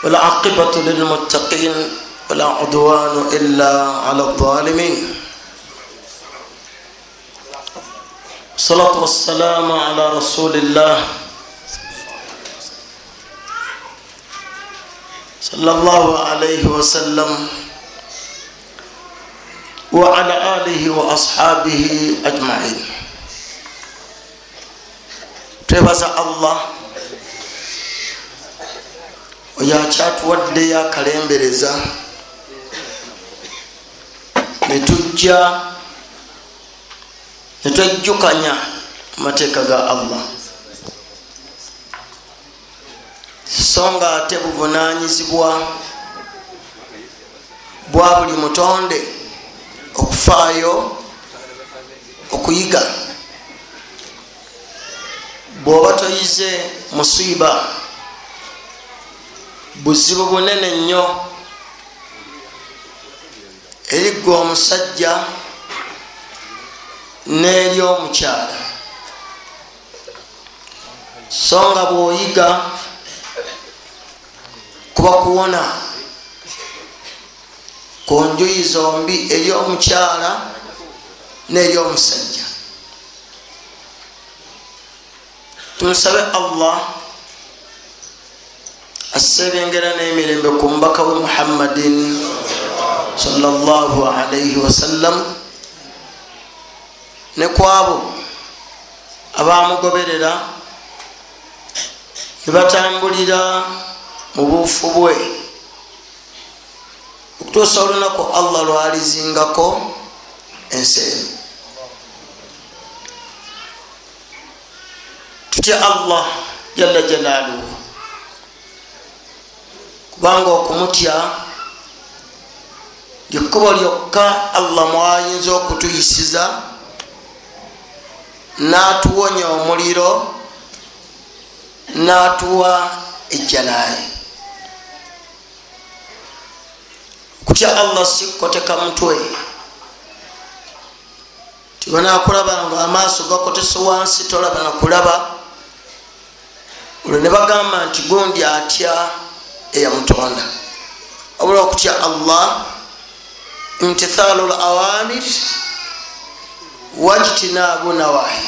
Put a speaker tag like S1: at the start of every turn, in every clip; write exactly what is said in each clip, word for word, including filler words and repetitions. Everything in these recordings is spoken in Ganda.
S1: والعاقبة للمتقين ولا عدوان إلا على الظالمين. الصلاة والسلام على رسول الله صلى الله عليه وسلم وعلى آله وأصحابه أجمعين. تبارك الله oyakyatuwadde yakalembereza netujja netwejjukanya amateeka ga Allah so nga ate buvunanyizibwa bwa buli mutonde okufaayo okuyiga. Bw'oba toyize musiiba buzibu bunene nnyo eri gwe omusajja n'eri omukyala, so nga bw'oyiga kuba kuwona ku njuyi zombi, eri omukyala n'eri omusajja. Tumusabe Allah asebengera n'emirembe ku mbaka we Muhammadin sallallahu alayhi wasallam ne kwabo abamugoberera ne batambulira mu buufu bwe okutuusa olunaku Allah lwalizingako ensi eno. tutya Allah jalla jalaaluhu kubanga okumutya lyekkubo lyokka Allah mwayinza okutuyisiza n'atuwonya omuliro n'atuwa ejjanaye. Kutya Allah si kukoteka mutwe tibanakulaba nga amaaso gakotese wansi tolaba nakulaba olwo ne bagamba nti gundi atya eyamutonda. Obula okutya Allah imtithalu al-awamir wajtinabu nawahi,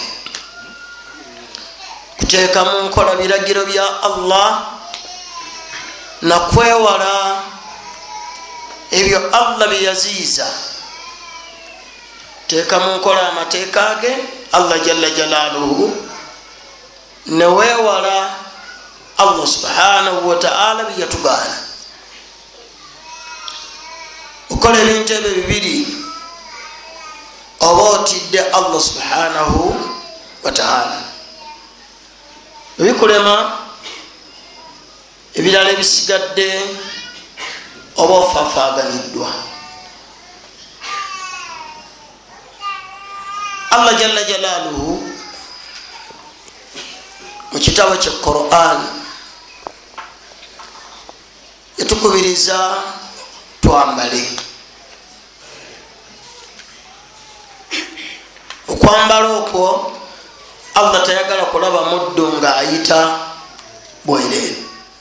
S1: kuteeka mu nkola biragiro bya Allah na kwewala ebyo Allah byeyaziiza. Teeka mu nkola amateeka ge Allah jalla jalaaluhu, ne weewala Allah subhanahu wa ta'ala byeyatugaana. Okola ebintu ebyo bibiri oba otidde Allah subhanahu wa ta'ala. Ebikulema ebirala ebisigadde oba ofafaaganiddwa. Allah jalla jalaaluhu mu kitabo kya Quran yatukubiriza twambale. Okwambala okwo Allah tayagala kulaba muddu nga ayita bwereere,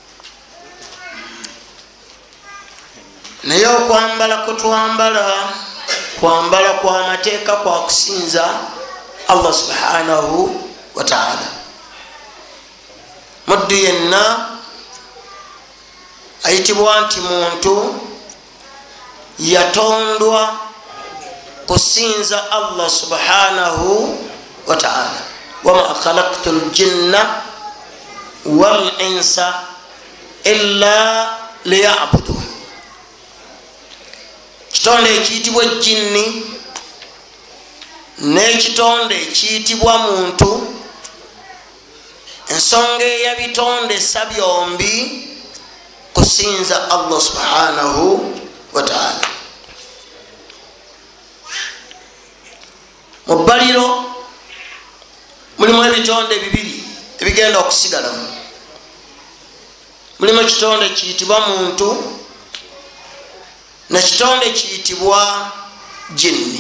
S1: naye okwambala kutwambala kwambala kwa mateeka kwa kusinza Allah subhanahu wa ta'ala. Muddu yenna ayitibwa nti muntu yatondwa kusinza Allah subhanahu wa ta'ala. Wama khalaqtu al-jinna wal insa illa liya'budun. Kitonde ekiyitibwa jinni n'ekitonde ekiyitibwa muntu, ensonga eyabitondesa byombi kusinza Allah subhanahu wa ta'ala. Mu bbaliro mulimu ebitonde bibiri ebigenda okusigalamu. Mulimu ekitonde kiyitibwa muntu nekitonde kiyitibwa jinni.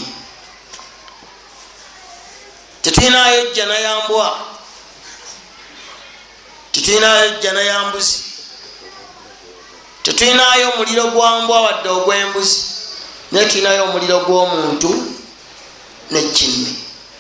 S1: Tetulinayo jjana ya mbwa, tetulinayo jjana ya mbuzi, tetulinayo omuliro gwa mbwa wadde ogw'embuzi naye tulinayo omuliro gw'omuntu n'ejjinni.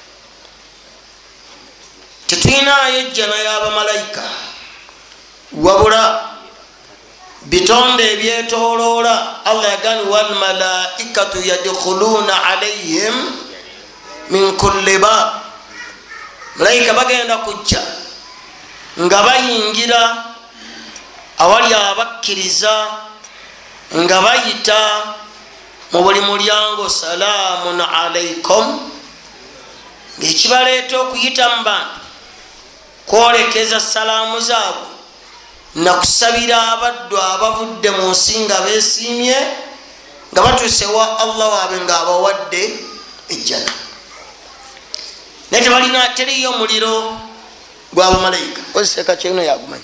S1: tetulinayo ejjana y'abamalayika wabula bitonde ebyetoloola. Allah yagani walmalaikatu yadkhuluna alayhim min kulli bab, malayika bagenda kujja nga bayingira awali abakkiriza nga bayita mu buli mulyango salaamun alaikum, ng'ekibaleeta okuyita mu bantu kwolekeza salaamu zaabwe nakusabira abaddu abavudde mu nsi nga beesiimye nga batuuse wa Allah waabwe ng'abawadde ejjana. naye tebalina teriyo omuliro gw'abamalayika kozeseka kyeno yagumanyi,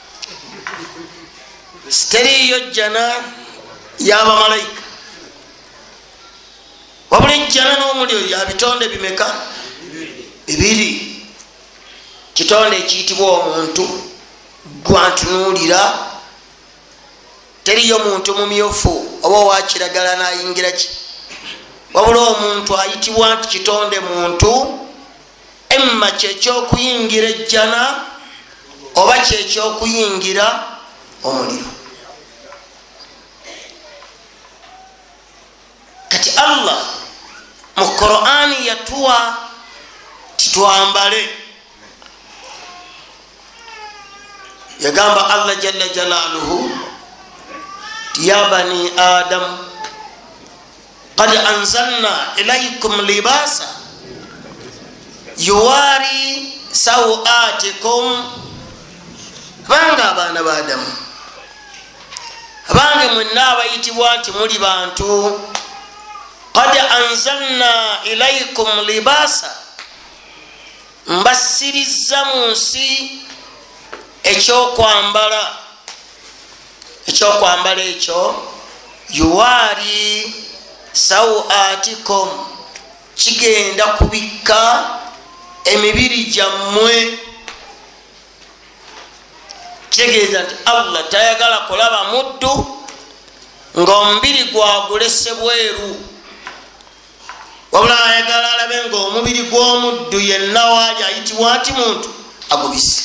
S1: teriyo jjana y'abamalayika wabula ejjana n'omuliro ya bitonde bimeka? bibiri. kitonde ekiyitibwa omuntu gwantunuulira, teriyo muntu mumyufu oba owakiragala nayingira ki, wabula omuntu ayitibwa nti kitonde muntu, emma kyekyokuyingira ejjana oba kyekyokuyingira omuliro. kati Allah mu Qur'ani yatuwa titwambale, yagamba Allah jalla jalaluhu ya bani adam qad anzalna ilaykum libasa yuwari sawatikum. banga abaana ba Adamu, abange mwenna abayitibwa nti muli bantu, qad anzalna ilaykum libasa, mbasiriza mu nsi ekyokwambala. ekyokwambala ekyo yuwari sawatikum, kigenda kubikka emibiri gyammwe. kitegeeza nti Allah tayagala kulaba muddu ng'omubiri gwagulese bweru, wabula ayagala alabe ng'omubiri gw'omuddu yenna waali ayitibwa nti muntu agubise.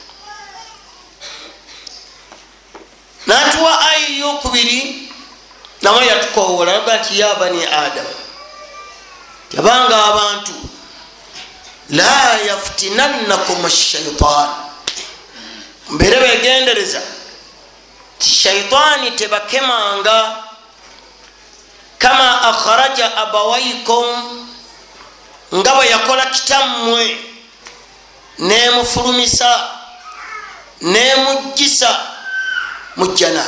S1: natuwa ayi yokubiri namwe yatukowoola naga nti ya bani adam, yabanga abantu la yaftinannakum ash-shaytan, mbere begendereza ti shaytani tebakemanga kama akhraja abawaikum, nga bwe yakola kitammwe nemufulumisa nemujjisa mujjana.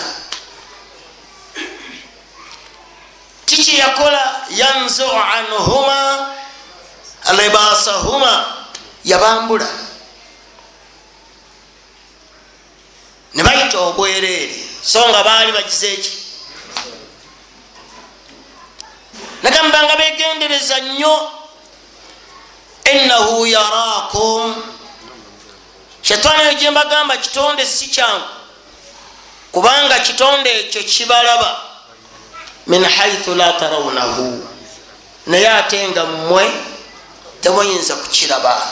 S1: kiki yakola? yanzu anhuma libasahuma, yabambula ne bayita obwereere, so nga baali bagize eki. nagamba nga begendereza nnyo, innahu yaraakum. shetani eyo gye mbagamba kitonde si kyangu, kubanga kitonde ekyo kibalaba min haithu la tarawnahu, naye ate nga mmwe temuyinza kukiraba.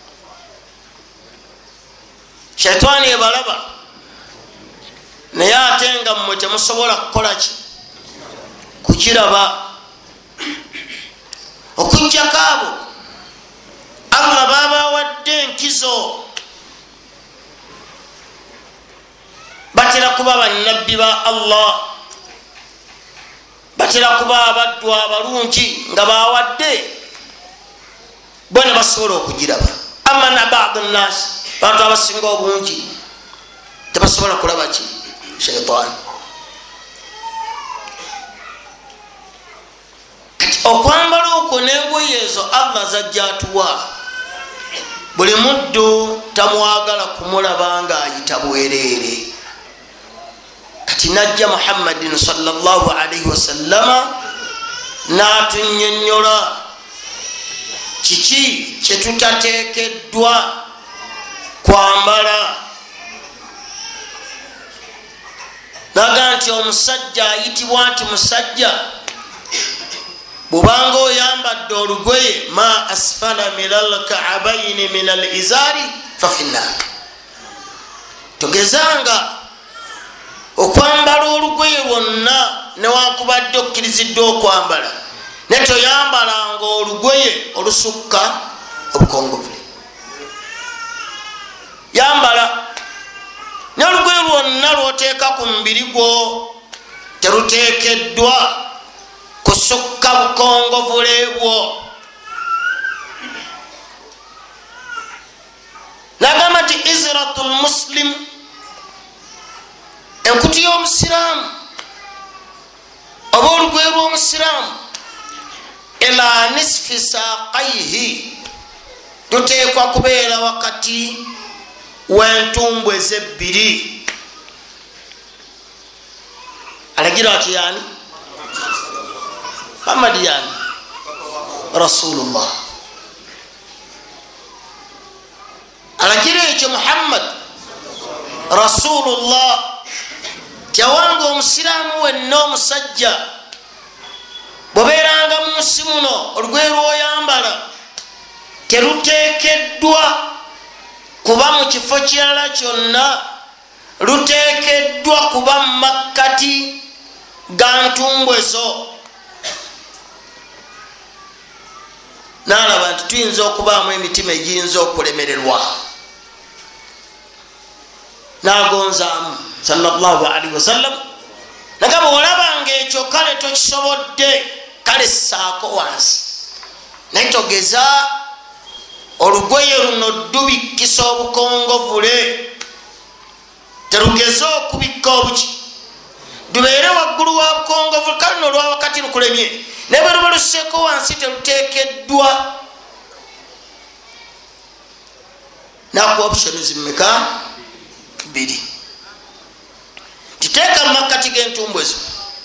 S1: shetani ebalaba naye ate nga mmwe temusobola kukola ki? kukiraba. okujjako abo Allah babawadde enkizo, batera kuba bannabbi ba Allah, batera kuba abaddu abalungi nga bawadde bona basobola okugiraba. amma na ba'd an-nas, bantu abasinga obungi tebasobola kulaba ki? shaytan. kati okwambala okwo n'engoye ezo Allah zajja atuwa, buli muddu tamwagala kumulaba nga ayita bwereere. kati najja Muhammadin sallallahu alaihi wasallama n'atunnyonnyola kiki kye tutateekeddwa kwambala. naga nti omusajja ayitibwa nti musajja bwobanga oyambadde olugoye ma asfala min alkaabaini min alizari fafinnar. togezanga okwambala olugoye lwonna newakubadde okkiriziddwa okwambala ne toyambalanga olugoye olusukka obukongovule. yambala n'olugoye lwonna lwoteeka ku mubiri gwo teruteekeddwa kusukka bukongovule bwo. nagamba nti izratu lmuslim, enkuti y'omusiraamu oba olugoye lw'omusiraamu ila nisfi saaqaihi luteekwa kubeera wakati w'entumbwe zebbiri. alagira ati yani Muhammad yani Rasulullah, alagira ekyo Muhammad Rasulullah tyawanga omusiraamu wenna omusajja bwobeeranga mu nsi muno olugoye lwoyambala teruteekeddwa kuba mu kifo kirala kyonna, luteekeddwa kuba mu makkati ga ntumbwe zo. naalaba nti tuyinza okubaamu emitima egiyinza okulemererwa. nagonzaamu sallallahu alaihi wasallam nagamba olabanga ekyo kale tokisobodde kale ssaako wansi, naye togeza olugoye luno dubikkisa obukongovule, terugeza okubikka obuki dubeere waggulu wa bukongovule. kale no olwa wakati lukulemye naye bwe luba lusseeko wansi teruteekeddwa. naku options mmeka bbiri, kiteeka mu makkati g'entumbwe zo.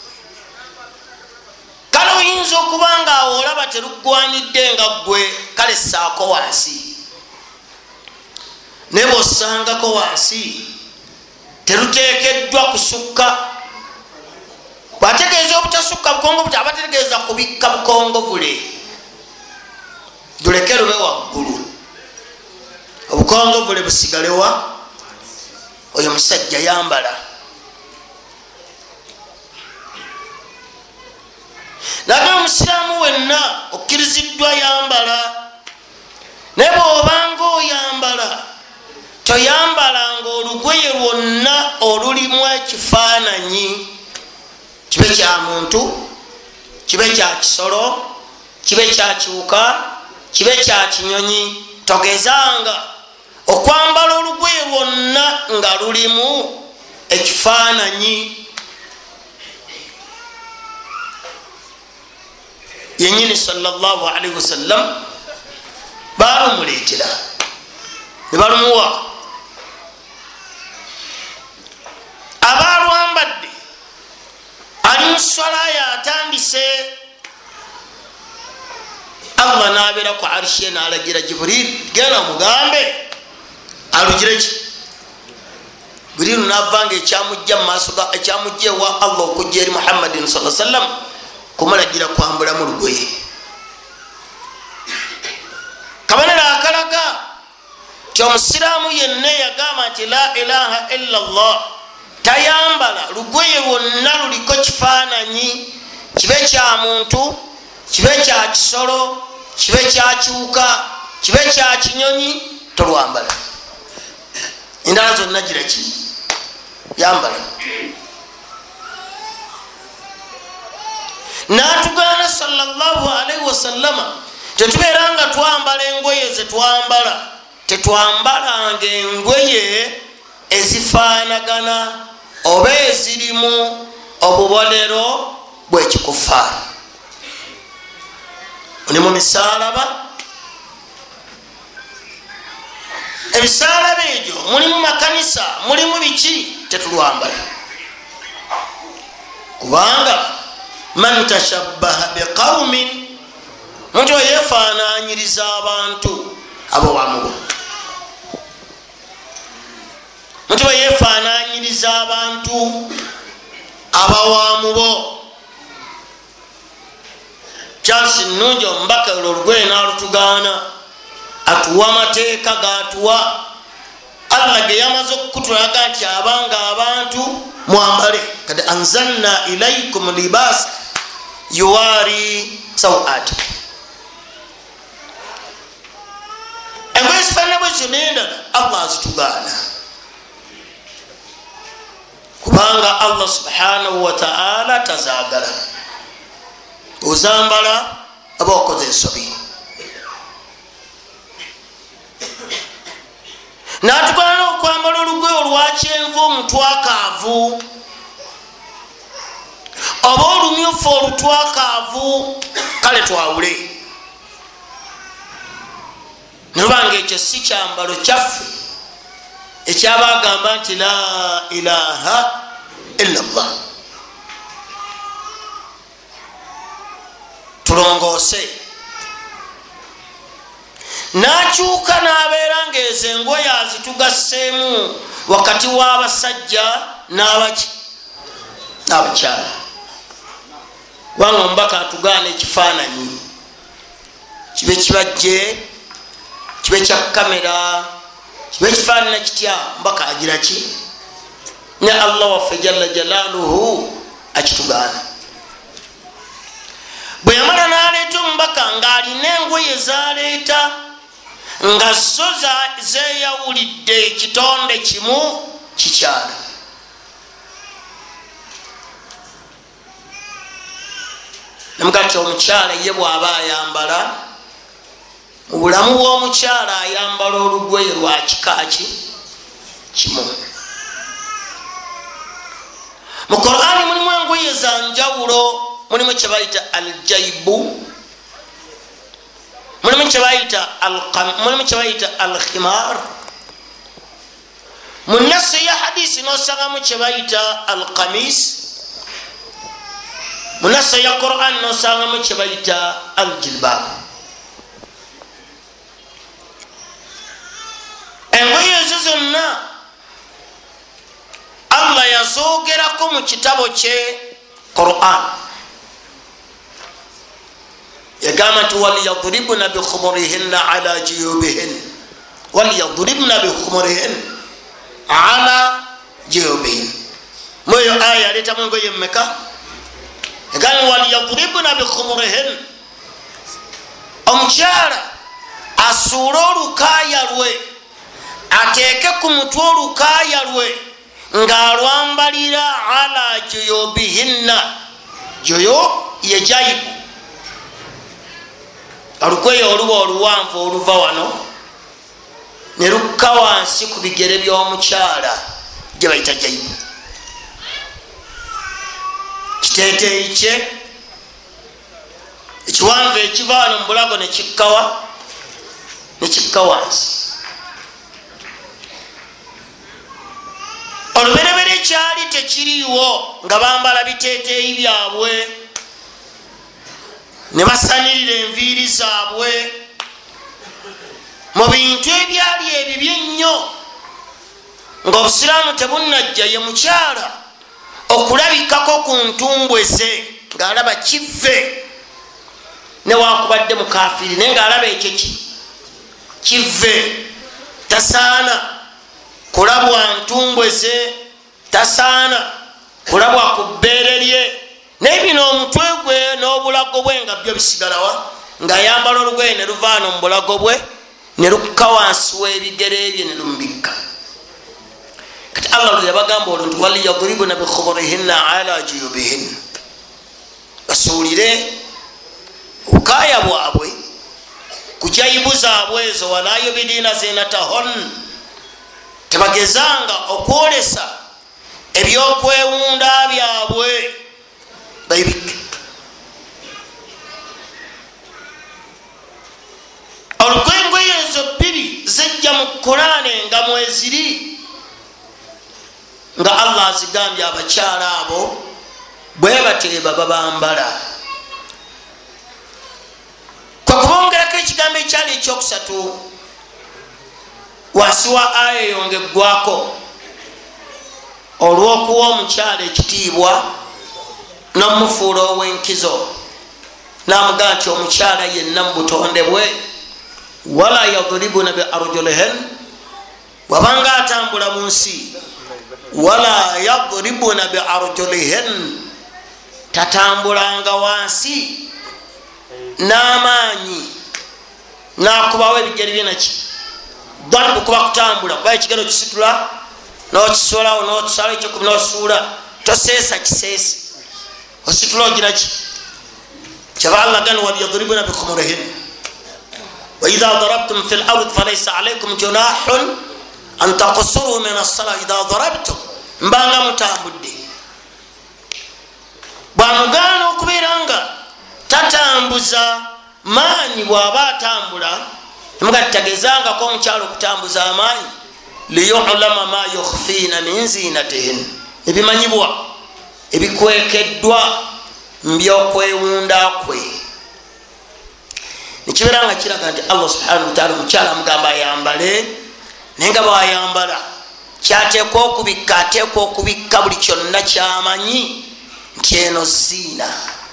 S1: kale oyinza okuba nga awo olaba teruggwanidde nga ggwe, kale ssaako wansi. naye bw'osangako wansi teruteekeddwa kusukka. bwategeeza obutasukka bukongovule aba tegeeza kubikka bukongovule, duleke lube waggulu, obukongovule busigalewa oyo musajja yambala. naga omusiraamu wenna okkiriziddwa yambala, naye bw'obanga oyambala toyambalanga olugoye lwonna olulimu ekifaananyi, kibe kya muntu, kibe kya kisolo, kibe kya kiwuka, kibe kya kinyonyi. togezanga okwambala olugoye lwonna nga lulimu ekifaananyi. yenyini sallallahu alaihi wasallam balumuleetera ne balumuwa. abalwambadde ali mu swala yatandise, Allah nabeera ku arshi ye n'alagira Jibril genda mugambe alugira ki. Jibril navanga ekyamujja mu maaso ga ekyamujja ewa Allah okujja eri Muhammadin sallallahu alaihi wasallam kumulagira kwambula mu lugoye. kabonero akalaga ti omusiraamu yenna yagamba nti la ilaha illa Allah tayambala lugoye lwonna luliko kifaananyi, kibe kya muntu, kibe kya kisolo, kibe kya kiwuka, kibe kya kinyonyi, tolwambala. endala zonna gira ki yambala. natugaana sallallahu alaihi wasallama tetubeeranga twambala engoye zetwambala, tetwambalanga engoye ezifaanagana oba ezirimu obubonero bwekikufaara. oli mu misaalaba, ebisaalaba ebyo mulimu makanisa, mulimu biki, tetulwambala. kubanga man tashabbaha biqaumin, muntu yefaananyiriza abantu abo wamubo, muntu yefaananyiriza abantu abawamubo. Charles Nungi omubaka olugwe nalutugaana atuwa amateeka gatuwa Allah ge yamaze okutulaga nti abanga abantu mwambale kad anzalna ilaykum libas yuwari sawat. Engoye zifaanana bwe zityo n'endala Allah azitugaana kubanga Allah subhanahu wa ta'ala tazaagala ozambala aba okoze ensobi. Natugana okwambala olugoye olwa kyenvu omutwakaavu oba olumyufu olutwakaavu kale twawule nolubanga ekyo si kyambalo kyaffe ekyabagamba nti la ilaha illa Allah. Tulongoose nakyuka n'abeera ng'ezo engoye azitugasseemu wakati w'abasajja n'abaki n'abakyala. Wanga omubaka atugaana ekifaananyi kibe kibajje kibe kya kamera kibe kifaanana kitya mbaka agira ki ne Allah waffe jalla jalaaluhu akitugaana. Bwe yamala n'aleeta omubaka ng'alina engoye z'aleeta nga zo zeeyawulidde ekitonde kimu kikyala. Namugati omukyala ye bw'aba ayambala mu bulamu bw'omukyala ayambala olugoye lwa kikaaki kimu. Mu Qur'ani mulimu engoye za njawulo, mulimu kyebayita aljaibu, mulimu kyebayita mulimu kyebayita alkhimar. Mu nasi ya hadisi nosangamu kyebayita alqamis, mu nasi ya Qur'an nosangamu kyebayita aljilbab. Engoye ezo zonna Allah yazoogerako mu kitabo kye Qur'an. Yagamba nti waliyadribna bikhumurihinna ala jiyubihin, waliyadribna bikhumurihin ala jiyubihin. Moyo aya aletamu engoye mmeka? Yagamba waliyadribna bikhumurihin, omukyala asuule olukaaya lwe ateeke ku mutwe olukaaya lwe ng'alwambalira ala juyubihinna. Joyo ye jaibu, olugoye oluba oluwanvu oluva wano ne lukka wansi ku bigere by'omukyala gye bayita jaibu. Kiteeteeyi kye ekiwanvu ekiva wano mu bulago ne kikkawa ne kikka wansi. Oluberebere kyali tekiriiwo nga bambala biteeteeyi byabwe ne basanirira enviiri zaabwe mu bintu ebyali ebibi ennyo ng'obusiraamu tebunnajja ye mukyala okulabikako ku ntumbwe ze ng'alaba kivve newakubadde mukafiiri naye ng'alaba ekyo ki kivve. Tasaana kulabwa ntumbwe ze, tasaana kulabwa ku bbeere lye, naye bino omutwe gwe n'obulago bwe nga byo bisigalawa ng'ayambala olugoye ne luvaano mu bulago bwe ne lukka wansi w'ebigere bye ne lumubikka. Kati Allah lwe yabagamba olwo nti waliyadribna bikhumurihinna ala juyubihin, basuulire obukaaya bwabwe ku jaibu zaabwe ezo, wala yubidina zinatahun, tebagezanga okwolesa ebyokwewunda byabwe bayibike. Olugwengoye ezo bbiri zijja mu Qur'ani nga mweziri nga Allah azigambye abakyala abo bwe bateeba babambala. Kwa kubongerako ekigambo ekyali ekyokusatu wansi wa aya eyongeggwako olw'okuwa omukyala ekitiibwa nomufuula ow'enkizo namugaa nti omukyala yenna mu butonde bwe wala yadribuna bi arjulihin wabanga atambula mu nsi wala yadribuna bi arjulihin tatambulanga wansi n'amaanyi nakubawo ebigere byenaki daribu kuba kutambula kuba ekigero kisitula nokisolawo notusala ekyokubi nosuula toseesa kiseesi ositula ogiraki kyava allah gani walyadribuna bikhumurihin waidha darabtum fi lardi falaisa alaikum junahun an takusuru min assala idha darabtum mbanga mutambudde bwamugaana okubeera nga tatambuza maanyi bwaba atambula emuga titagezangako omukyalo okutambuza amaanyi liyulama ma yukhfina min zinatihin ebimanyibwa ebikwekeddwa mbyokwewunda kwe nekibeera nga kiraga nti allah subhanahu wataala omukyala amugamba ayambale naye nga bwayambala kyateekwa okubikka ateekwa okubikka buli kyonna kyamanyi nti eno ziina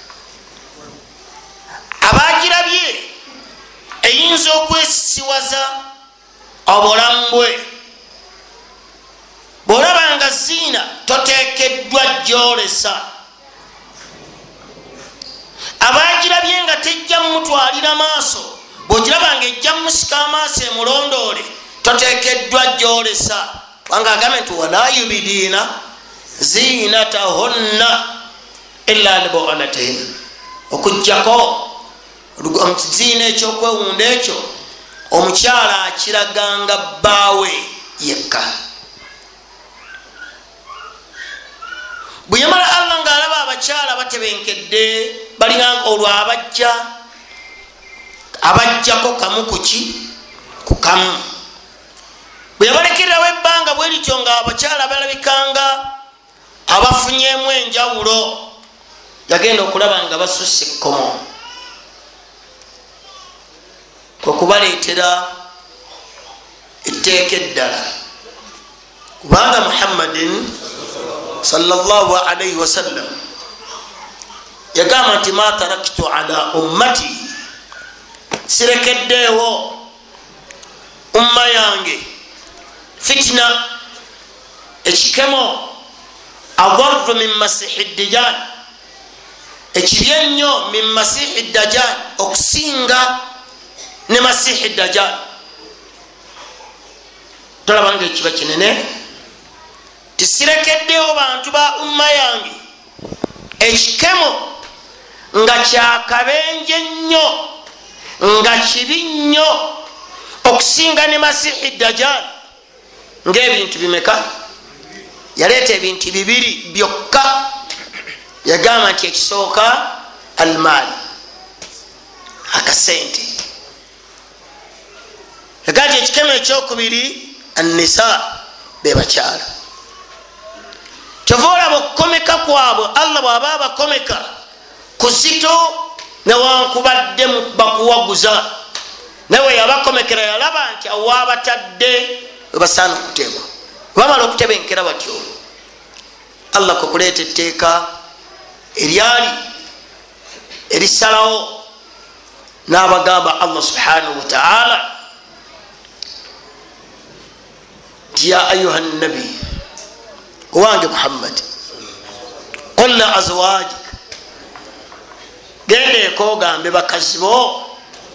S1: abagirabye eyinza okwesisiwaza obulamu bwe bwolabanga ziina toteekeddwa gyolesa abagirabye nga tejja mumutwalira maaso bwogirabanga ejja mumusika amaaso emulondoole toteekeddwa gyolesa wanga agambe nti wala yubidiina ziinatahunna illa libu'alatihin okujjako ziina ekyokwewunda ekyo omukyala akiraganga bbaawe yekka bweyamala allah ngaalaba abakyala batebenkedde balina olwo abajja abajjako kamu kuki ku kamu bweyabalekererawo ebbanga bwe lityo nga abakyala balabikanga abafunyemu enjawulo yagenda okulaba nga basusse ekkomo kwekubaleetera etteeka eddala kubanga muhammadin sallallahu alaihi wasallam yagamba nti ma taraktu ala ummati sirekeddeewo umma yange fitna ekikemo adarru min masihi dajjal ekibi ennyo min masihi dajjal okusinga ne masihi dajjal tolabanga ekiba kinene tisirekeddewo bantu ba umma yange ekikemo nga kyakabenje nnyo nga kibi nnyo okusinga ne masihi dajjal ngaebintu bimeka yaleeta ebintu bibiri byokka yagamba nti ekisooka almaali akasente yagamba nti ekikemo ekyokubiri annisa bebakyala kyova olaba okukomeka kwabwe allah bwaba abakomeka kuzito newankubadde bakuwaguza nawe yabakomekera yalaba nti awabatadde webasaana okuteebwa bamala okutebenkera batyo allah kukuleeta etteeka eryali erisalawo n'abagamba allah subhanahu wataala nti ya ayuha nabi owange muhammad qul li azwajik genda ekoogambe bakazi bo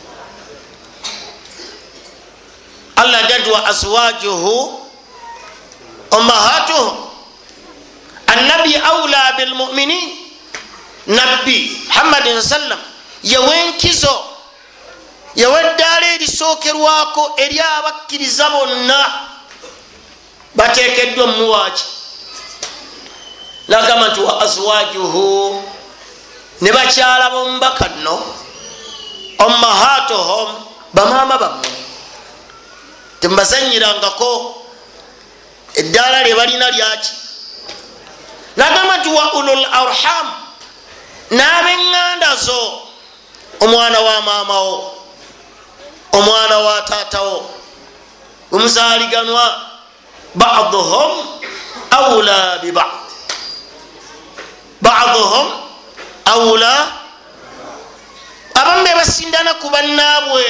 S1: allah gadi wa azwajuhu ummahatuhum annabi aula bilmuminin nabbi muhammadin sallam yewenkizo yeweddaala erisookerwako eri abakkiriza bonna bateekeddwa mumuwaaki nagamba nti wa azwajuhu ne bakyala bomubaka nno ummahatuhum bamaama bammwe tembazanyirangako eddaala lyebalina lyaki nagamba nti wa ulul arham n'abeŋŋanda zo omwana wa maamawo omwana wa taatawo omuzaaliganwa baduhum awla bibad baduhum awula abamu bebasindana ku bannaabwe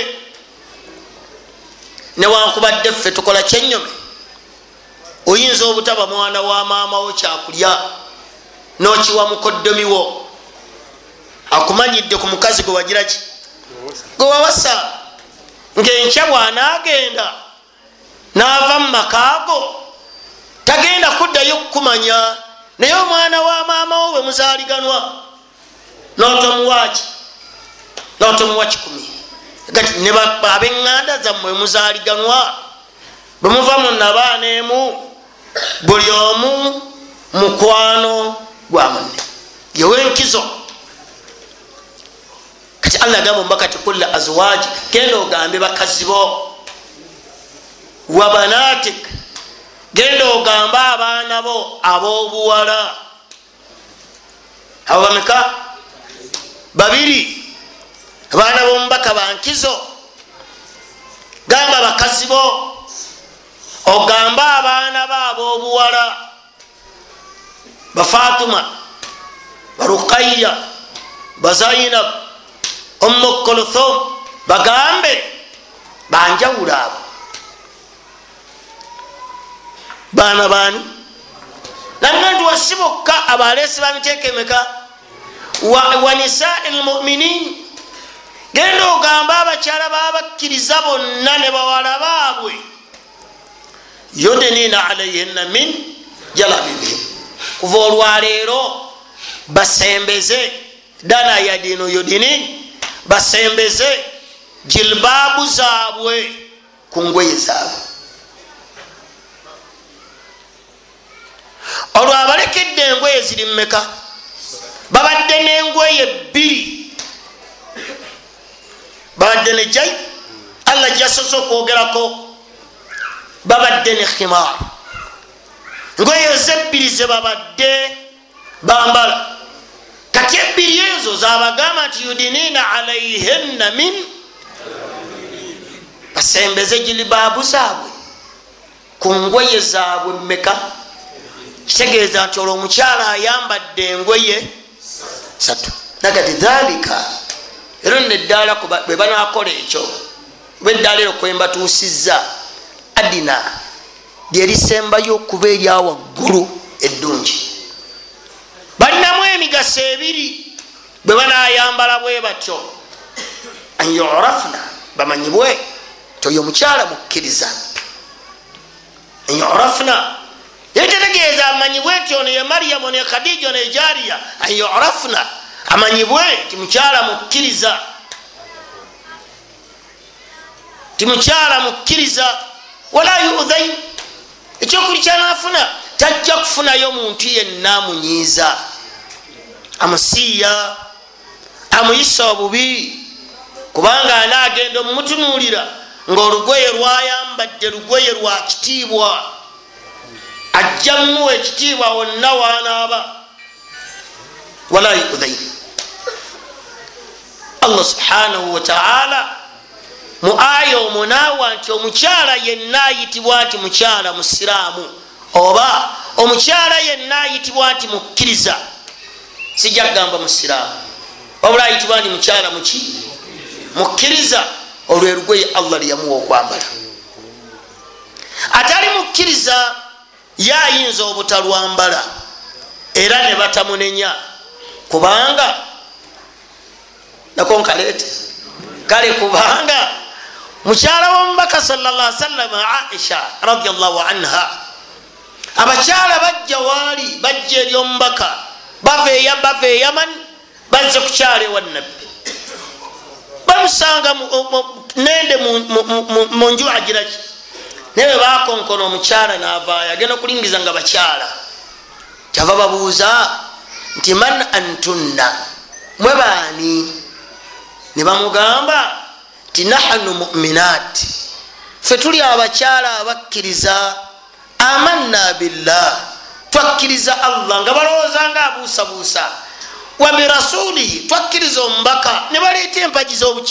S1: newankubadde ffe tukola kyenyome. Oyinza obutaba mwana wa maama wo kyakulya n'okiwa mukoddomiwo akumanyidde ku mukazi gwe wagira ki gwe wawasa, ng'enkya bw'anaagenda n'ava mu makaago tagenda kuddayo kukumanya, naye omwana wa maama wo bwe muzaaliganwa n'otomuwaki n'otomuwa kikumi gati ne ab'eŋŋanda zammwe muzaaliganwa bwe muva mu nabaana emu buli omu mukwano gwa munne yowenkizo. Kati Allah agamba mbaka tikulla azwaji, genda ogambe bakazi bo, wa banatik, genda ogambe abaana bo ab'obuwala. Abo bameka? Babiri. Abaana b'omubaka bankizo. Gamba bakazi bo, ogambe abaana bo ab'obuwala, ba Fatuma, ba Ruqayya, ba Zainab, Ummu Kulthum, bagambe banjawulo abo. Baana bani? Nanga nti wasibokka abaleesi bamiteeka emeka? Wa nisaa'il mu'minin. Genda ogamba abakyala b'abakkiriza bonna ne bawala baabwe yudnina alayhinna min jalabibihin, kuva olwaleero basembeze dana yadino yudinin, basembeze jilbaabu zaabwe ku ngoye zaabwe. Olwo abalekedde engoye ziri mmeka? Babadde n'engoye bbiri, babadde ne jay Allah jasoso okwogerako, babadde ne khimar, ngoye zebbiri ze babadde bambala. Kati ebbiri ezo zabagamba nti yudinina alayhinna min, basembeze jilibaabu zaabwe ku ngoye zaabwe mmeka? Kitegeeza nti olwo omukyala ayambadde engoye satu. Nagati dhalika era neddaala bwe banaakola ekyo bwe eddaala ero kwe mbatuusizza adina lyerisembayo okuba eryawaggulu eddungi. Balinamu emigaso ebiri bwe banaayambala bwe batyo, an yurafna, bamanyibwe toyo omukyala mukkiriza. An yurafna yetegeeza amanyibwe nti ono ye Maryam, ono ye Khadija, ono ye Jariya. An yurafna amanyibwe ti mukyala mukkiriza, ti mukyala mukkiriza. Wala yuudhain, ekyokuli kyanafuna tajja kufunayo muntu yenna amunyiiza, amusiiya, amuyisa obubi, kubanga anaagenda omumutunuulira ng'olugoye lwayambadde lugoye lwa kitiibwa, ajja mumuwa ekitiibwa wonna wanaaba. Wala yuudhain. Allah subhanahu wa ta'ala mu aya omunawa nti omukyala yenna ayitibwa nti mukyala musiraamu oba omukyala yenna ayitibwa nti mukkiriza. Sijja kugamba musiraamu, wabula ayitibwa nti mukyala muki mukkiriza. Olwo erugoye Allah lyamuwa okwambala. Atali mukkiriza yayinza obutalwambala era ne batamunenya, kubanga nakonkaleete kale kubanga mukyala w'omubaka sallallahu alaihi wasallam Aisha radiyallahu anha, abakyala bajja waali bajja eri omubaka bava e Yaman bazze kukyala ewa nabbi, bamusanga nende mu nju agiraki naye bakonkona omukyala n'avaayo agenda okulingiza nga bakyala. Kyava babuuza nti man antunna, mwe baani? Ne bamugamba ti nahnu mu'minat, fe tuli abakyala abakkiriza, amanna billah, twakkiriza Allah, nga balowooza nga abuusabuusa, wa birasulihi, twakkiriza omubaka. Ne baleeta empagi z'obuki,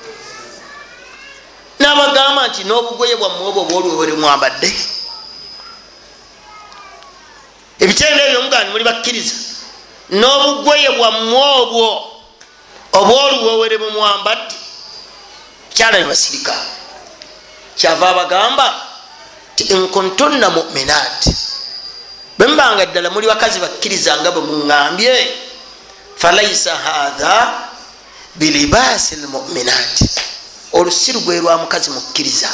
S1: n'abagamba nti n'obugoye bwammwe obwo bwolwewere mwambadde, ebitendo ebyo mugandi muli bakkiriza. n'obugweye bwammwe obwo obwoluwewere bwe mwambadde kyala ne basirika kyava abagamba ti inkuntunna muminat bwe mbanga ddala muli bakazi bakkiriza nga bwe muŋŋambye falaisa hatha bilibasi lmuminat olusiru gwe lwa mukazi mukkiriza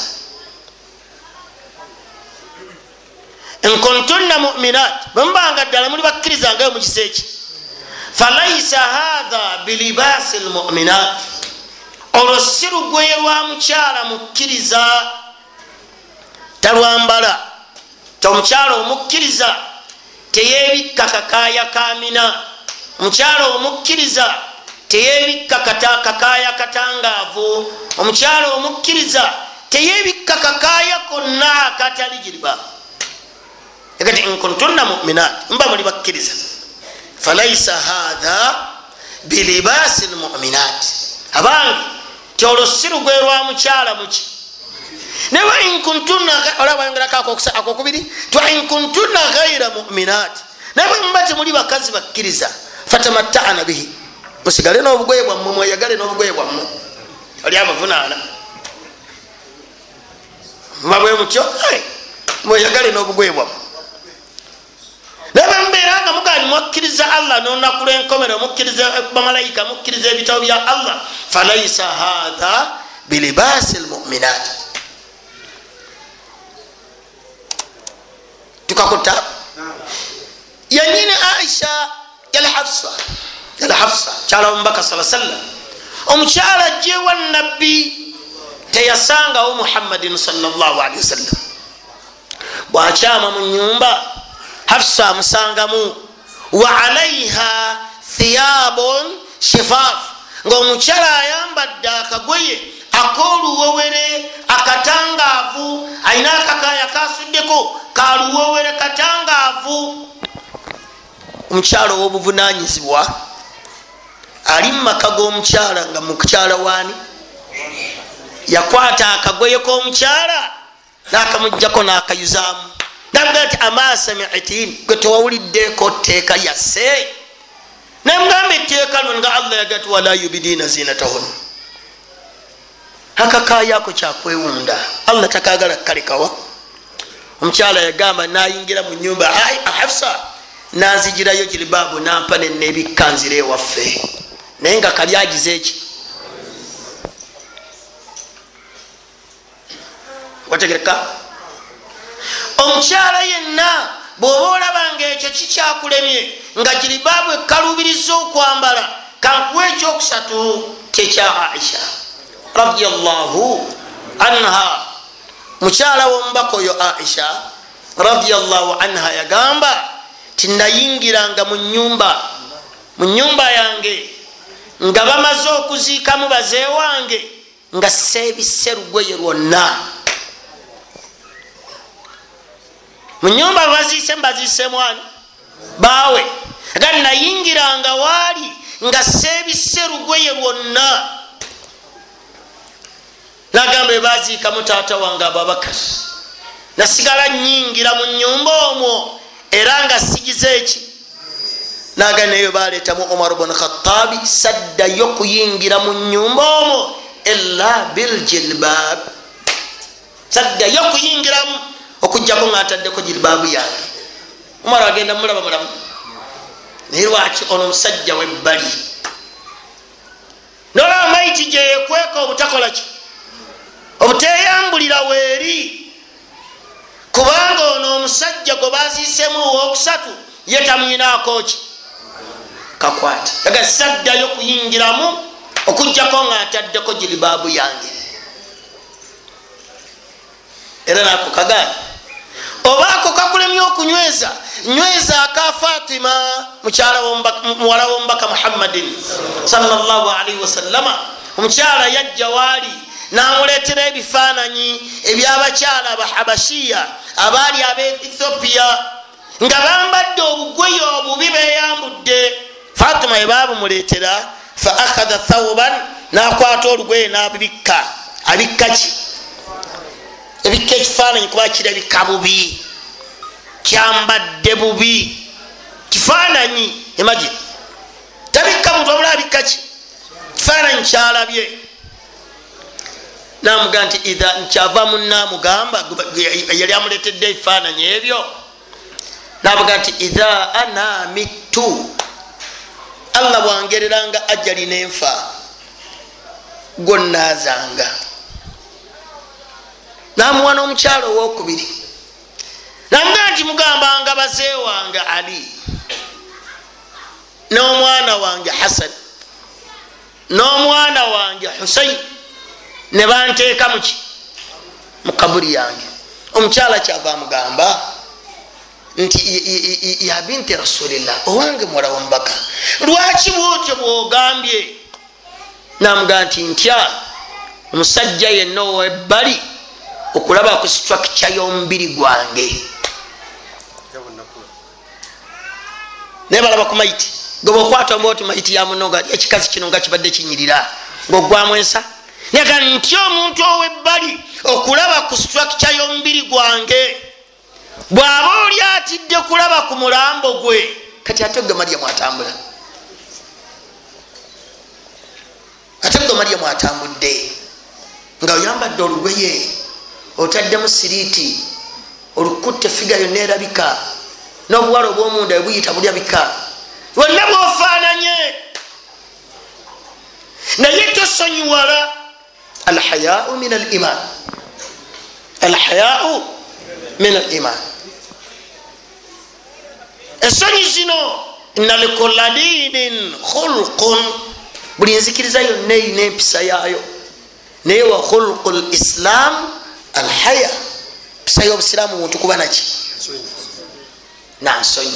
S1: inkuntunna muminat bwe mbanga ddala muli bakkiriza nga bwe mukisa eki falaisa hatha bilibasi lmuminat olusiru gwe lwa mukyala mukkiriza talwambala tomukyala omukkiriza teyebikka kakaaya kamina omukyala omukkiriza teyebikka kakaaya katangaavu omukyala omukkiriza teyebikka kakaaya konna akatali jiriba ekati inkuntunna muminat mba muli bakkiriza falaisa hatha bilibasi lmuminat abange ti olusiru gwe lwa mukyala muki newa inkuntunna akokubiri twa inkuntunna ghaira muminat naye muba temuli bakazi bakkiriza fatamatta'na bihi musigale n'obugoye bwammwe mweyagale n'obugoye bwammwe oli abavunaana muba bwe mutyo mweyagale n'obugoye bwammwe naye bwemubeera nga mugani mwakkiriza allah n'olunaku lw'enkomero mukkiriza bamalayika mukkiriza ebitabo bya allah falaisa hatha bilibasi lmuminat tukakuta yanyini aisha yali hafsa yali hafsa kyala omubaka saa sallam omukyala jewa nabbi teyasangawo muhammadin sallallahu alaihi wasallam bwakyama mu nyumba hafsa amusangamu wa alaiha thiyabun shifaf nga omukyala ayambadde akagoye akoluwowere akatangaavu ayina akakaya kasuddeko kaluwowere katangaavu omukyala ow'obuvunanyizibwa ali mumaka g'omukyala nga mukukyala waani yakwata akagoye k'omukyala nakamujjako nakayuzaamu namugaa nti ama sami'tin gwe tewawuliddeko tteeka yasse namugamba etteeka lyo nga allah yagati wala yubidina zinatahun akakayako kyakwewunda allah takagala kalekawa omukyala yagamba nayingira mu nyumba hafsa nanzigirayo jilibaabu nampa nenebikka nzira ewaffe naye nga kali agize eki wategereka omukyala yenna bw'oba olabanga ekyo kikyakulemye nga jilibaabu ekalubiriza okwambala kankuwa ekyokusatu kyekya aisha radiyallahu anha mukyala w'omubaka oyo aisha radiyallahu anha yagamba tinayingiranga mu nyumba mu nyumba yange nga bamaze okuziikamu bazee wange nga seebise lugoye lwonna mu nyumba baziise mbaziise mwani baawe aga nayingiranga waali nga seebise lugoye lwonna nagamba baziikamu taata wange Abubakar nasigala nyingira mu nyumba omwo era nga sigize eki naga neyo baleetamu Umar ibn Khattabi saddayo kuyingira mu nyumba omwo illa biljilbab saddayo kuyingiramu okujjako ngaataddeko jilbabu yange Umar agenda mulaba mulamu naye lwaki ono musajja webbali nola maiti gye yekweka obutakola ki obuteyambulira weeri kubanga ono omusajja gwe baziisemu owokusatu ye tamwinaako ki kakwati aga saddayo kuyingiramu okujjako ngaataddeko jilibaabu yange era nako kagani obaako kakulemya okunyweza nyweza aka Fatima muwala w'omubaka Muhammadin sallallahu alaihi wasallama omukyala yajja waali namuleetera ebifaananyi ebyabakyala abahabashiya abaali ab'Ethiopia nga bambadde obugoye obubi beyambudde Fatima yebabumuleetera fa akhadha thawban nakwata olugoye nabibikka abikka ki ebikka ekifaananyi kuba kirabika bubi kyambadde bubi kifaananyi imagine nkyalabye namuga nti idha nkyava munamugamba yali amuletedde ebifaananyi ebyo navuga nti idha ana mittu Allah bwangereranga ajali nenfa gonnazanga namuwa n'omukyalo owokubiri namuga nti mugambanga bazee wange Ali n'omwana wange Hasan n'omwana wange Husain ne banteeka muki mu kaburi yange omukyala kyava mugamba nti ya binti rasulillah owange mwala wambaka lwaki bwotyo bwogambye namuga nti ntya omusajja yenna owebbali okulaba ku structure y'omubiri gwange nebalaba ku maiti goba okwata ombooti maiti ya munoga ekikazi kino nga kibadde kinyirira ng'oggwamu ensa naga nti omuntu owebbali okulaba ku structure y'omubiri gwange bw'aba oli atidde kulaba ku mulambo gwe kati ate gwe Mariyamu atambula ate gwe Mariyamu atambudde nga oyambadde olugoye otaddemu siriiti olukutte figa yonna erabika n'obuwala obw'omunda bweyita bulyabika wonna bwofaananye naye tosonyiwala alhayau min aliman alhayau min aliman esonyi zino nalikola dinin khulqun buli nzikiriza yonna eyina empisa yaayo naye wa khulqu lislam alhaya empisa y'obusiraamu muntu kuba naki nansonyi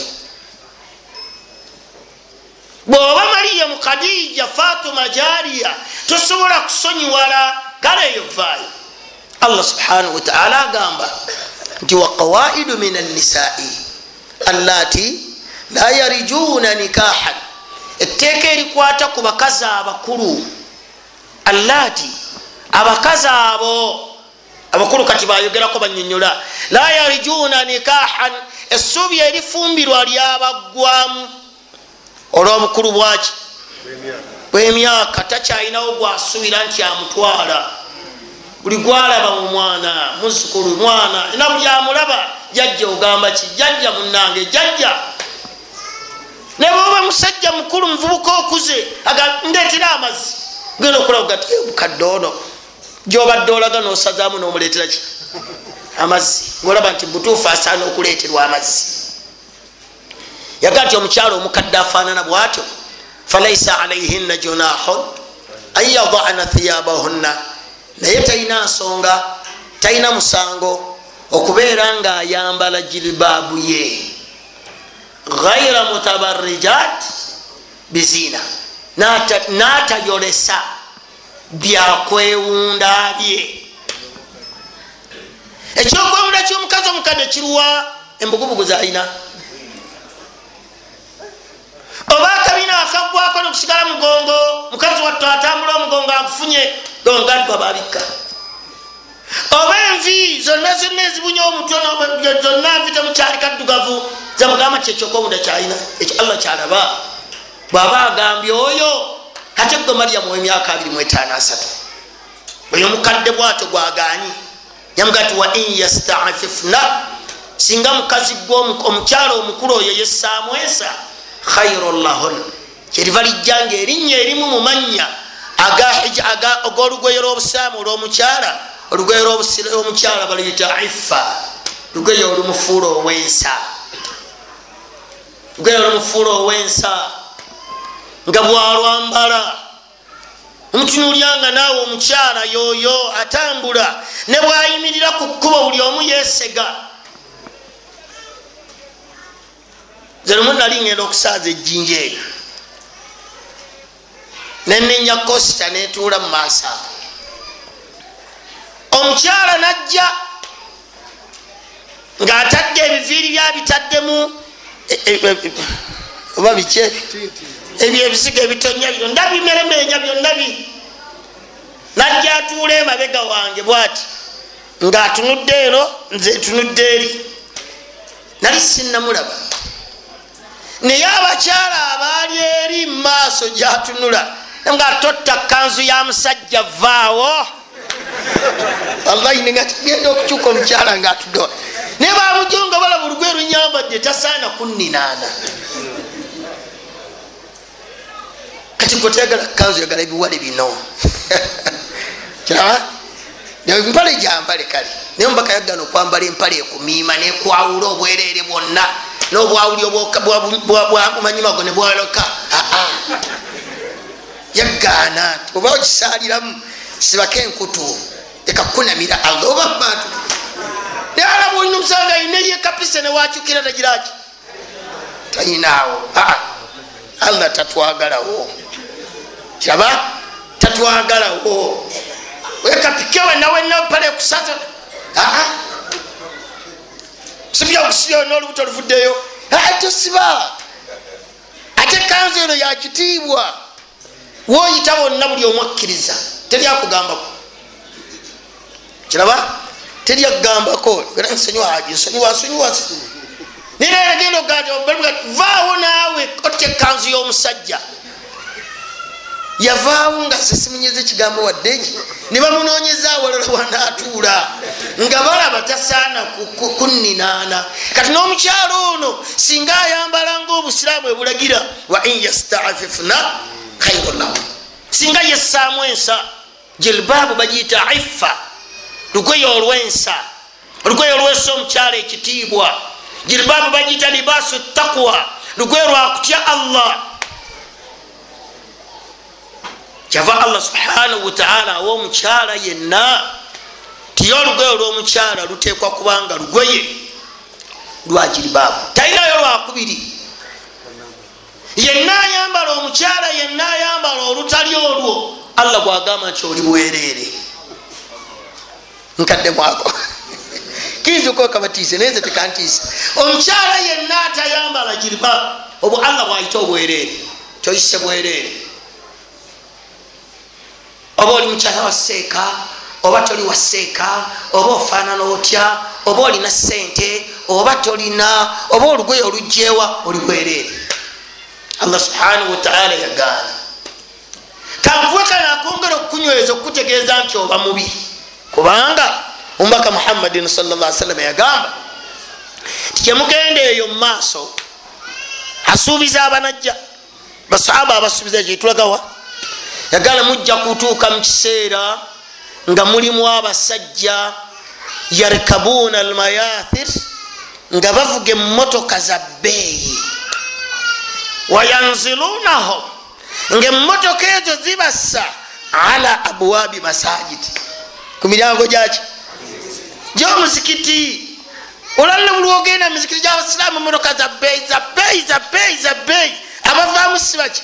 S1: bw'oba Mariyamu Khadija Fatuma Jariya tosobola kusonyiwala kale eyo vaayo Allah subhanahu wa ta'ala agamba nti wa qawaidu min annisai allati la yarijuna nikahan etteeka erikwata ku bakazi abakulu allati abakazi abo abakulu kati bayogerako banyonyola la yarijuna nikahan essuubi erifumbirwa lyabaggwamu olw'obukulu bwaki bw'emyaka takyalinawo gwasuubira nti amutwala buli gwalaba omwana muzukulu mwana na buli amulaba jajja ogamba ki jajja munnange jajja ne bwoba musajja mukulu muvubuka okuze ndeetera amazzi genda okulaba gati bukadde ono gyobadde olaga n'osazaamu n'omuleetera ki amazzi ng'olaba nti butuufu asaana okuleeterwa amazzi yaga nti omukyalo omukadde afaanana bw'atyo falaisa alaihinna junahun an yadana thiyabahunna naye talina nsonga talina musango okubeera ng'ayambala jilibaabu ye ghaira mutabarrijat bizina n'atayolesa byakwewunda bye ekyokwewunda ky'omukazi omukadde kiruwa embugubugu zalina oba akabina akaggwako nokusigala mugongo mukazi wattu atambula omugongo akufunye gongalibwa babikka oba envi zonna zonna ezibunya omutwe zonna nvi temukyali kaddugavu zamugamba kyekyokwewunda kyalina ekyo Allah kyalaba bw'aba agambye oyo ate gwe Mariyamu w'emyaka abiri mu etaano asatu oyo mukadde bw'atyo gw'agaanyi yamugati wa in yasta'fifna singa mukazi gwe omukyalo omukulu oyo yessaamu ensa khairun lahun kyeriva lijjanga erinnya erimu mu mannya ag'olugoye lw'obusaamu olw'omukyala olugoye lw'omukyala baluyita iffa lugoye olumufuula ow'ensa lugoye olumufuula ow'ensa nga bwalwambala omutunuulyanga naawe omukyala yoyo atambula ne bwayimirira ku kkubo buli omu yeesega zerumu nali ngenda okusaaza ejjinja eyo nenenya kosita netuula mu maaso omukyala najja ng'atadde ebiviiri byabitaddemu oba biki ebyo ebisiga ebitonya bino ndabimeremenya byonna bi najja atuula emabega wange bwati ng'atunudde eno nze tunudde eri nali sinnamulaba naye abakyala abaali eri mu maaso gyatunula nga totta kanzu ya musajja vaawo wallahi nga tugenda okukyuka omukyala nga atudola naye bamujonga balaba olugwe lunyambadde tasaana kunninaana kati koteyagala kanzu yagala ebiwale bino kiraba empale gyambale kale naye omubaka yagana okwambala empale ekumiima nekwawula obwereere bwonna n'obwawuli obwamanyumago ne bwaloka yagaana oba okisaliramu sibako enkutu ekakunamira allah oba bantu naye alaba olina omusanga ayina yekapise newakyukira tagiraki tayinaawo allah tatwagalawo kiraba tatwagalawo wekapikewe nawenna pale kusaza sibya kusibya n'olubuto oluvuddeyo tosiba ate kanzu eno yakitiibwa woyita bonna buli omwakkiriza teryakugambako kiraba teryakugambako era nsonyiwaji nsonyiwa nsonyiwa nira gendo gajo vaawo naawe otte kanzu y'omusajja yavaawo nga sesimunyeze ekigambo waddeeki ne bamunoonyeza awalala wanaatuula nga balaba tasaana kunninaana kati n'omukyalo ono singa ayambala ngaobusiraamu ebulagira wa in yastafifna khairu lahu singa yessaamu ensa jilbaabu bagiyita iffa lugoye olwensa olugoye olwesa omukyalo ekitiibwa jilbaabu bagiyita libaasu taqwa lugoye lwakutya allah kyava allah subhanahu wataala awa omukyala yenna tiye olugoye olw'omukyala luteekwa kubanga lugoye lwa jilbaabu talinayo lwakubiri yenna ayambala omukyala yenna ayambala olutali olwo allah bwagamba nti oli bwereere nkadde mwako kiyinza okwekabatiise naye nze tekantiise omukyala yenna atayambala jilbaabu obwo allah bwayita obwereere kyoyise bwereere oba oli mukyala waseeka oba toli waseeka oba ofaanana otya oba olina sente oba tolina oba olugoye olugjewa oli bwereere allah subhanahu wataala yagaana kanvuwe kana akongera okukunyweza okukutegeeza nti oba mubi kubanga omubaka muhammadin sallallahu alaihi wasallam yagamba tikyemugenda eyo mumaaso asuubiza abanajja basahaba abasuubiza kyetulagawa yagala mujja kutuuka mu kiseera nga mulimu abasajja yarkabuuna almayathir nga bavuga emmotoka za bbeeyi wayanzilunaho nga emmotoka ezo zibassa ala abwabi masajidi ku miryango gyaki gy'omuzikiti olalla buli ogenda muzikiti gy'abasiraamu emmotoka za bbeeyi za bbeeyi za bbeeyi za bbeeyi abavaamu sibaki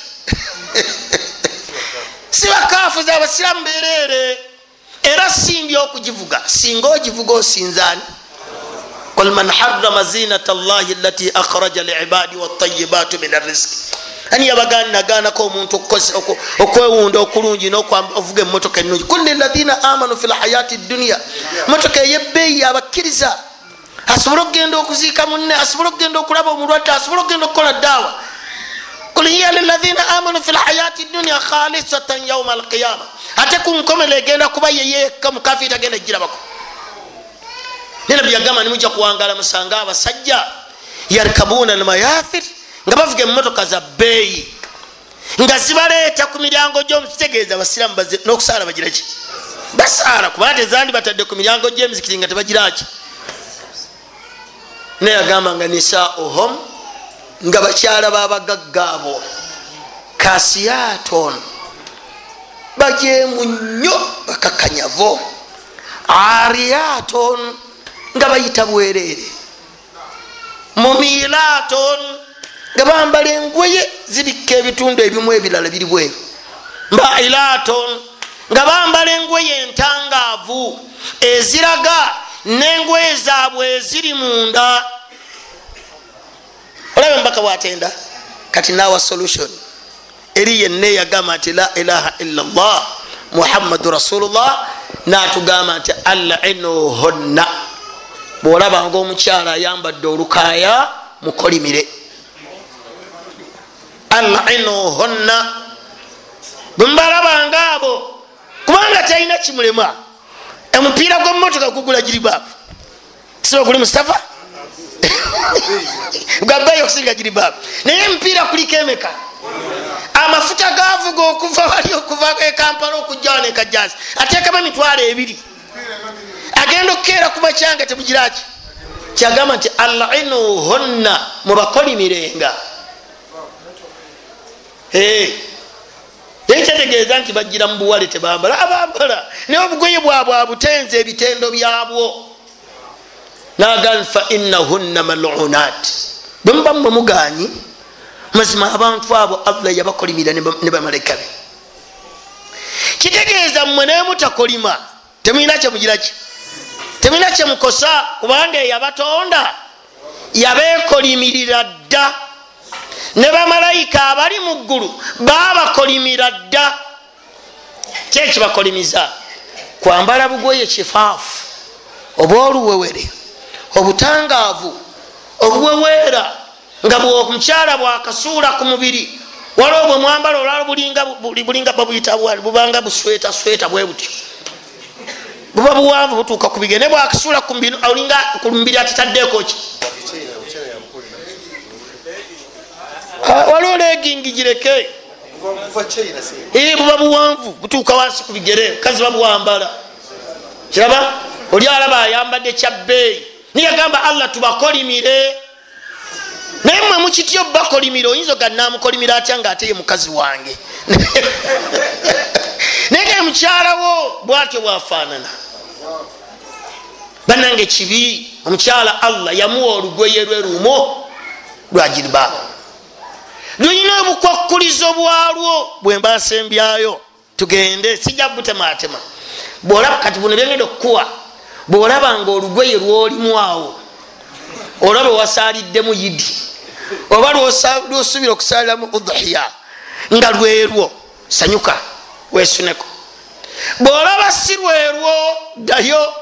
S1: sibakaafu zabasiramu bereere era simbi okugivuga singa ogivuga osinzaani qul man harrama zinata llahi allati akhraja liibadi wattayibatu min arrizqi ani yabaganagaanako omuntu okwewunda okulungi nokuvuga emmotoka ennungi kul liladhina amanu fi lhayati dunya motoka eyebbeeyi abakkiriza asobole okugenda okuziika munne asobole okugenda okulaba omulwadde asobole okugenda okukola daawa kul hiya liladhina amanu fi lhayati dunya khalisatan yauma alqiyama ate kunkomela egenda kuba yeyeka mukafiri agenda girabako nena byagamba nimujja kuwangala musanga abasajja yarkabuuna almayathir nga bavuga emmotoka za bbeeyi nga zibaleeta ku miryango gy'omukitegeeza abasiramu n'okusaala bagiraki basaala kubanga tezandi batadde ku miryango gy'emizikiti nga tebagiraki naye agamba nga nisaauhum nga bakyala babagaggaabo kasiyaton bajemu nnyo bakakanyavo ariyaton nga bayita bwereere mumilaton nga bambala engoye zibikka ebitundu ebimu ebirala biri bweru mbailaton nga bambala engoye entangaavu eziraga n'engoye zaabwe eziri munda olabe mbaka bwatenda kati nawa solution eri yenna yagamba nti la ilaha illa llah muhammadu rasulullah natugamba nti alla'inuhunna bwolaba ngaomukyala ayambadde olukaaya mukolimire alla'inuhunna bwemubalabanga abo kubanga talina kimulema. Omupiira gw'emmotoka gugula jiribabu siba guli Mustafa gabbayo okusinga jiribabu naye emipiira kuliko emeka. Amafuta gavuga okuva wali okuva e Kampala okujja ne Kajazi ateekamu emitwalo ebiri agenda okukeera ku makyanga temugiraki kyagamba nti al'inuhunna mubakolimirenga. Ekitegeeza nti bajjira mu buwale tebambala abambala naye obugoye bwabwe abutenze ebitendo byabwo naga fa innahunna mal'unat. Bwe muba mmwe muganyi mazima abantu abo Allah yabakolimira ne bamaleka be. Kitegeeza mmwe naye mutakolima temulina kyemugiraki temulina kyemukosa kubanga yabatonda yabeekolimirira dda ne bamalayika abali mu ggulu babakolimira dda. Kyekibakolimiza kwambala bugoye kifaafu obwoluwewere obutangaavu obuweweera nga bwomukyala bwakasuula ku mubiri waliwo bwe mwambala olwala bulinga babuyita bubanga busweta sweta bwe butyo buba buwanvu butuuka ku bigere ne bwakasuula ku mubiri atitaddeeko ki waliwo legingi gireke buba buwanvu butuuka wansi ku bigere kazi babuwambala kiraba oli alaba ayambadde kyabbeeyi niyagamba Allah tubakolimire naye mwe mukityo bakolimire oyinza gannamukolimira atya nga ate ye mukazi wange naye mukyalawo bwatyo bwafaanana. Bannange kibi omukyala Allah yamuwa olugoye lwe lumo lwa jiribabu lulina obukwakkulizo bwalwo. Bwe mbasembyayo tugende sijja butemaatema bwolaba kati buno byengenda okukuwa bwolaba nga olugoye lwolimu awo olaba wasaliddemu yidi oba lwosubira okusaliramu udhiya nga lwerwo sanyuka wesuneko. Bwolaba si lwerwo ddayo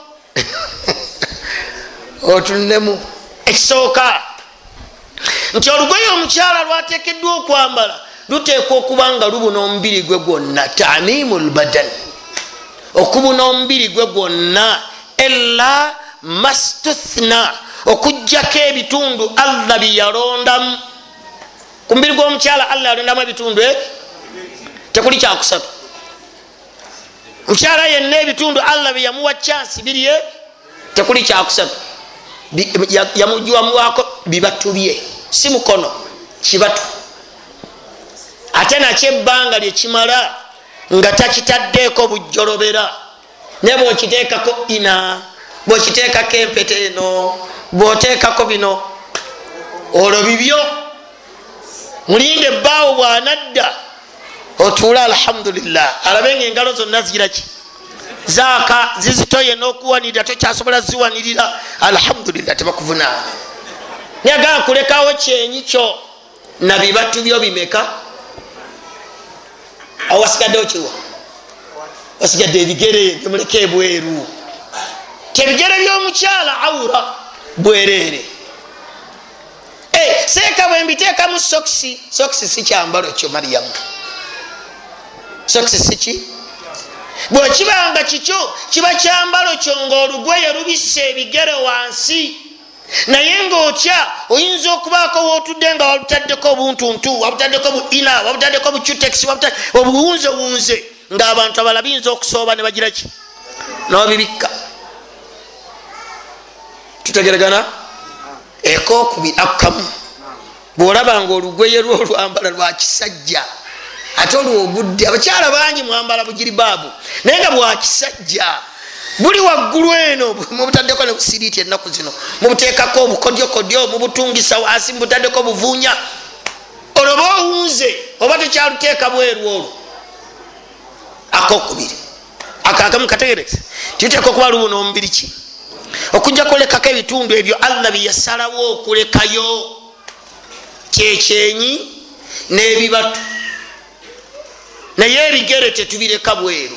S1: otunemu. Ekisooka nti olugoye omukyala lwateekeddwa okwambala luteekwa okuba nga lubuna omubiri gwe gwonna tamimul badan okubuna omubiri gwe gwonna ella mastuthna okujjako ebitundu Allah byeyalondamu. Ku mubiri gw'omukyala Allah yalondamu ebitundu tekuli kyakusatu. Mukyala yenna ebitundu Allah byeyamuwa chansi biriye tekuli kyakusatu. Yamujwamuwako bibatu bye si mukono kibatu ate nakyo ebbanga lyekimala nga takitaddeeko bujjolobera ne bwokiteekako ina bwokiteekako empete eno bwoteekako bino olwo bibyo mulinga ebbaawo bwanadda otuula alhamdulillah alabenga engalo zonna ziraki zaaka zizitoye n'okuwanirira tokyasobola ziwanirira alhamdulillah tebakuvunaana nyagaa kulekawo kyenyi kyo na bibatu byo bimeka awasigaddewo kiwa wasigadde ebigere byomuleka ebweru tebigere by'omukyala awura bwerere. Seeka bwe mbiteeka mu sokisi sokisi si kyambalo kyo Mariyamu sokisi si ki bwe kibanga kikyo kiba kyambalo kyo ng'olugoye lubisse ebigere wansi naye ng'otya oyinza okubaako wootudde nga wabutaddeko obuntuntu wabutaddeko buina wabutaddeko bucutex obuwunzewunze ng'abantu abala biyinza okusooba ne bagira ki n'obibikka. Tutegeregana ekokubiri akamu bw'olaba nga olugoye lwo olwambala lwa kisajja ate olwo obudde abakyala bangi mwambala bugiribaabu naye nga bwa kisajja buli waggulu eno mubutaddeko ne busiriiti ennaku zino mubuteekako obukodyokodyo mubutungisa wansi mubutaddeko obuvuunya olwoba owunze oba tekyaluteeka bweru olwo akokubiri akakamu kategereza tituteeka okuba lubuna omubiri ki okujja kulekako ebitundu ebyo Allah byeyasalawo okulekayo kyekyenyi n'ebibatu naye ebigere tetubireka bweru.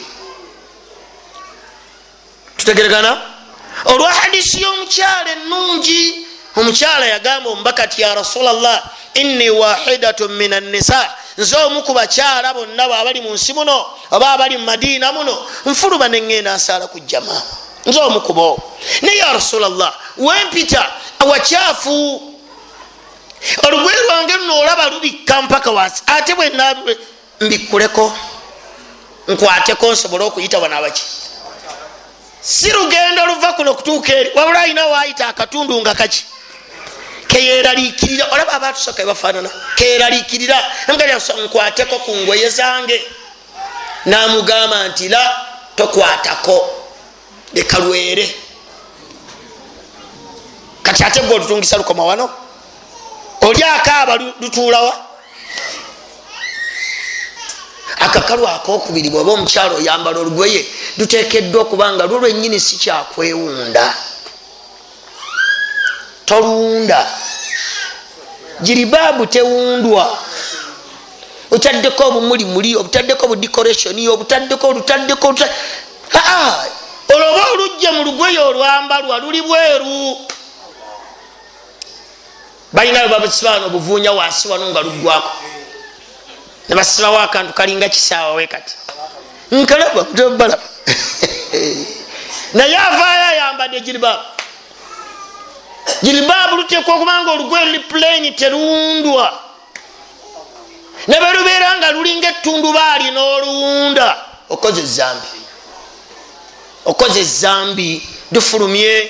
S1: Tutegeregana olwa hadisi y'omukyala ennungi omukyala yagamba omubaka ti ya Rasulallah inni wahidatun minan nisa nze omu ku bakyala bonna baabali mu nsi muno oba abali mu madiina muno nfuluba neŋŋenda nsaala ku jama nze omu ku bo naye ya rasulallah wempita awakyafu olugoye lwange luno olaba lubikka mpaka wansi ate bwena mbikkuleko nkwateko nsobole okuyita banabaki si lugendo luva kuno kutuuka eri wabula alina waayita akatundu nga kaki keyeraliikirira olaba abatusaka ebafaanana keyeraliikirira nkwateko ku ngoye zange namugamba nti la tokwatako leka lwere kati ate gwe olutungisa lukoma wano oli akaaba lutuulawa akakalu akokubiri bwaba omukyalo oyambala olugoye luteekeddwa okubanga lwo lwennyini si kyakwewunda toluwunda jiribaabu tewundwa otaddeko obumuli muli obutaddeko obudecoration obutaddeko olutaddeko aa olwoba olujja mu lugoye olwambalwa luli bweru balinayo babasibaano obuvuunya wansi wano nga luggwako nebasibawo akantu kalinga kisaawa we kati nkalaba mutbalaba naye avaayo ayambadde jiribaabu jiribaabu luteekwa okubanga olugoye luli plani teruwundwa nebe lubeera nga lulinga ettundubaali n'oluwunda okoze ezambi okoze ezambi dufulumye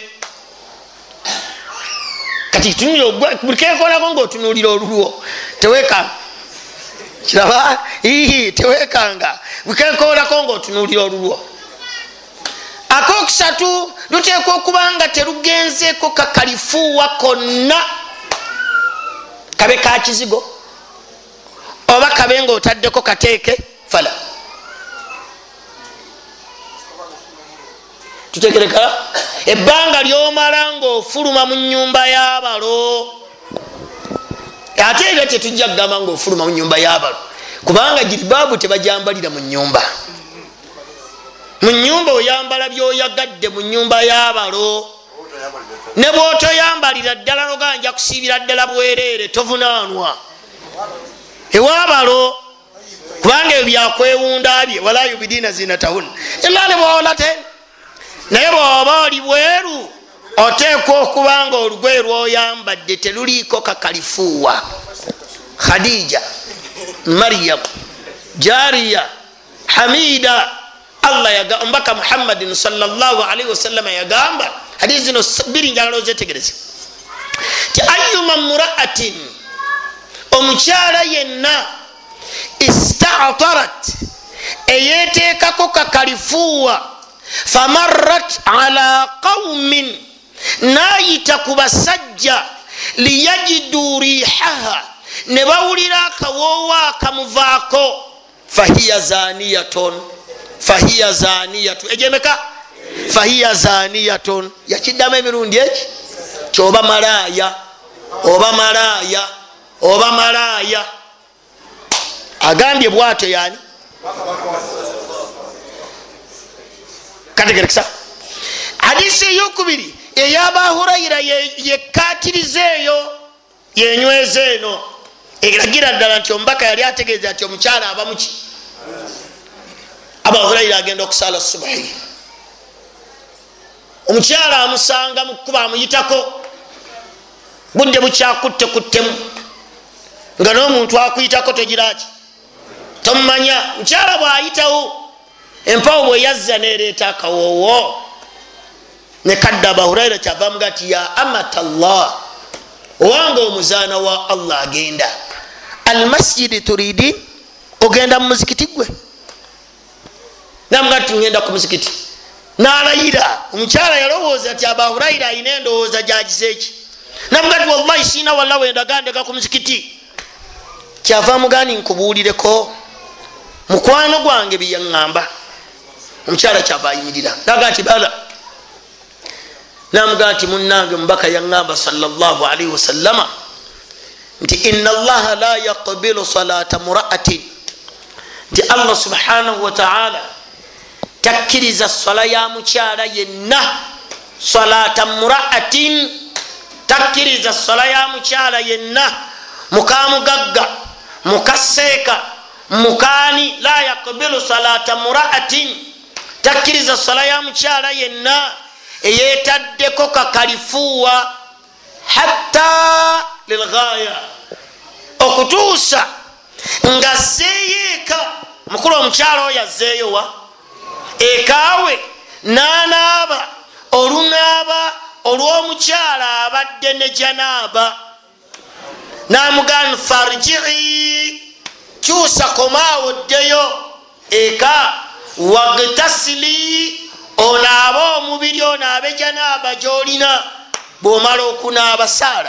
S1: kati tulikekolako ngaotunulira olulwo tewekanga kiraba ii tewekanga bukekolako ngaotunulira olulwo akokusatu luteekwa okubanga terugenzeko kakalifuuwa konna kabe ka kizigo oba kabe nga otaddeko kateeke fala tutegereka ebbanga lyomala ngaofuluma mu nyumba y'abalo ate era tetujja kugamba ngaofuluma mu nyumba y'abalo kubanga jiribaabu tebajambalira mu nyumba mu nyumba oyambala byoyagadde mu nyumba y'abalo ne bwotoyambalira ddala noganja kusiibira ddala bwereere tovunaanwa ewabalo kubanga ebyo byakwewunda bye wala yubidiina zinatahun ila ne bwolate naye bwoba oli bweru oteekwa okubanga olugoye lwoyambadde teluliiko kakalifuuwa khadija maryam jariya hamida allah yaga ombaka muhammadin sallallahu alaihi wasallam yagamba hadisi zino bbiri njagala ozetegereze ti ayuma muraatin omukyala yenna istatarat eyeteekako kakalifuuwa famarrat ala qaumin nayita ku basajja liyajidu rihaha ne bawulira akawoowo akamuvaako fahiya zaniyatun fahiya zaniyatun ejemeka fahiya zaniyatun yakiddamu emirundi eki kyoba malaya oba malaya oba malaya agambye bwato yani kategerekesa hadisi eyokubiri eyaba hurayira yekatiriza eyo yenyweza eno eragira ddala nti ombaka yali ategeeza ati omukyala aba muki aba hurayira agenda okusala subuhi omukyala amusanga mukuba amuyitako budde bukyakutte kuttemu nga n'omuntu akuyitako togiraki tomumanya mukyala bwayitawo empawo bwe yazza nereeta akawoowo nekadda abahurayira kyavamuga ti ya amata llah owange omuzaana wa allah agenda almasjidi turidi ogenda mu muzikiti gwe namuga ti ngenda ku muzikiti nalayira omukyala yalowooza ti abahurayira ayina endowooza gyagiseeki namuga ti wallahi siina walla wendagandeka ku muzikiti kyava mugani nkubuulireko mukwano gwange byeyaŋŋamba omukyala kyava ayimirira naga nti bala namuga nti munnange mubaka yaŋŋamba sallallahu alaihi wasallama nti inna allaha la yaqbilu salata muraatin nti allah subhanahu wataala takkiriza sola ya mukyala yenna salata muraatin takkiriza sola ya mukyala yenna mukamugagga mukaseeka mukani la yaqbilu salata muraatin takkiriza sala ya mukyala yenna eyetaddeko kakalifuwa hatta lilghaya okutuusa nga zeeyo mukulu omukyala oyo azeeyo wa ekaawe nanaaba olunaaba olw'omukyala abadde ne janaaba namugana farjii kyusa komaawo ddeyo eka wagtasili onaaba omubiri onaabe janaaba gyolina bwomala okunaaba saala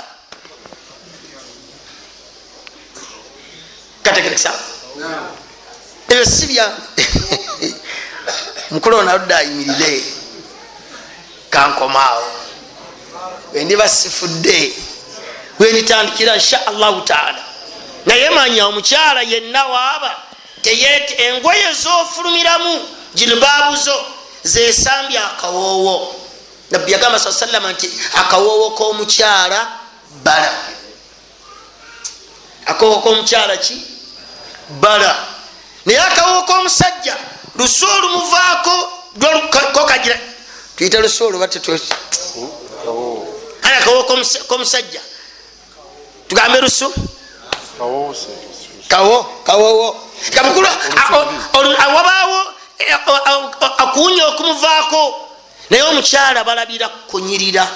S1: kategerekesa ebyo si byange mukulu ono aludde ayimirire kankomaawo wendiba sifudde wenitandikira insha allahu taala naye manya omukyala yenna waaba teyete engoye zofulumiramu jilbaabu zo zesambya akawoowo nabbi yagamba sa sallama nti akawoowo k'omukyala bala akawoowo k'omukyala ki bala naye akawoowo k'omusajja lusu olumuvaako kokagira tuyita lusu oluba tetweti ana akawoowo k'omusajja tugambe lusu kawo kawowo kamukulu awabaawo akuunya okumuvaako naye omukyala balabira kunyirira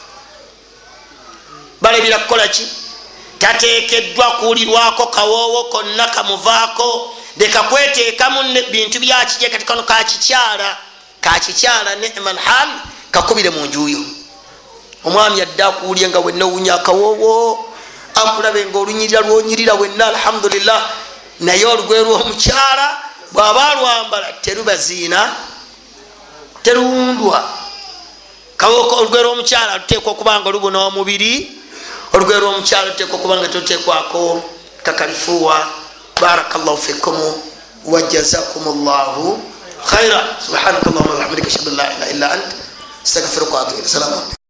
S1: balabira kukolaki tateekeddwa kuwulirwako kawoowo konna kamuvaako leka kweteekamu bintu byakije kati kano kakikyala kakikyala ni'mal hal kakubire mu njuyo omwami yadde akuwulye nga wenna owunya akawoowo ankulabe nga olunyirira lwonyirira wenna alhamdulillah naye olugwe lw'omukyala bw'aba alwambala terubaziina teruwundwa olugwe lw'omukyala luteekwa okuba nga lubuna omubiri olugwe lw'omukyala luteekwa okuba nga teruteekwako kakalifuwa barakallahu fikum wa jazakum llahu khaira subhanaka allahumma wa bihamdika ashhadu an la ilaha illa anta astaghfiruka wa atubu ilayk.